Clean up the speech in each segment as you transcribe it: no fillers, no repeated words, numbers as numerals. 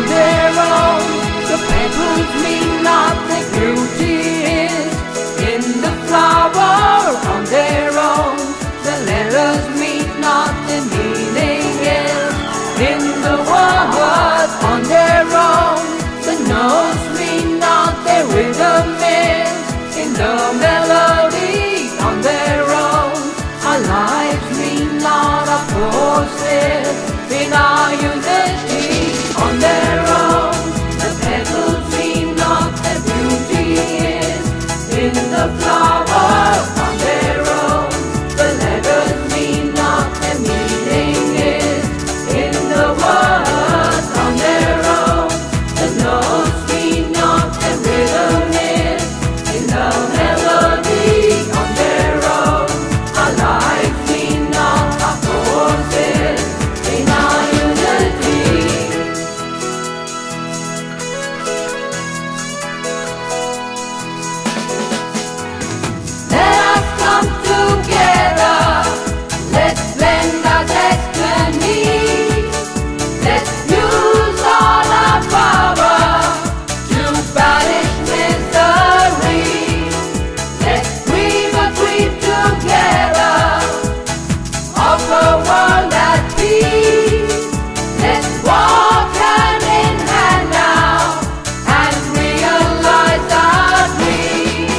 on their own. The petals mean nothing, beauty is in the flower on their own. The letters mean nothing, meaning is in the words on their own. The notes mean nothing, rhythm is in the melody on their own. Our lives mean not a process in our unity on their own. The petals mean not the beauty is in the flower on their own. The letters mean not the meaning is in the words on their own. The notes mean not the rhythm is in the melody on their own. Our lives mean not a forces in our unity. Let us come together. Let's blend our destiny. Let's use all our power to banish misery. Let's dream a dream together of a world at peace. Let's walk hand in hand now and realize our dream.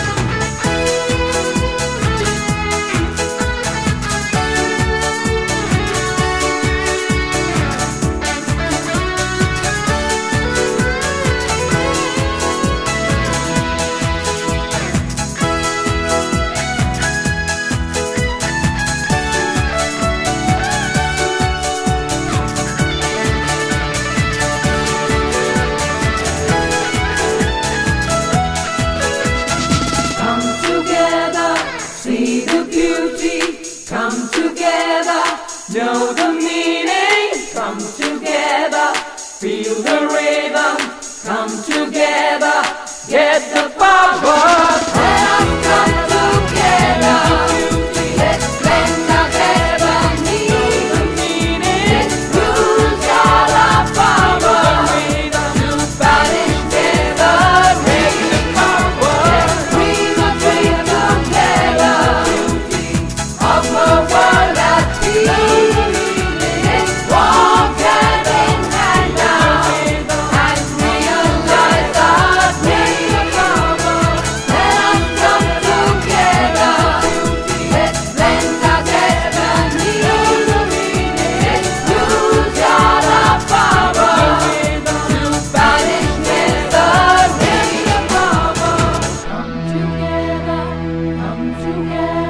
Come together, see the beauty. Come together, know the meaning. Come together, feel the rhythm. Come together, get the power. Let us come together. Let's blend our destiny. Let's use all our power to banish misery. Let's dream a dream together of a world at peace. Let's walk hand in hand now and realize our dream. Let us come together. Let's blend our destiny. Let's use all our power to banish misery. Come together, come together.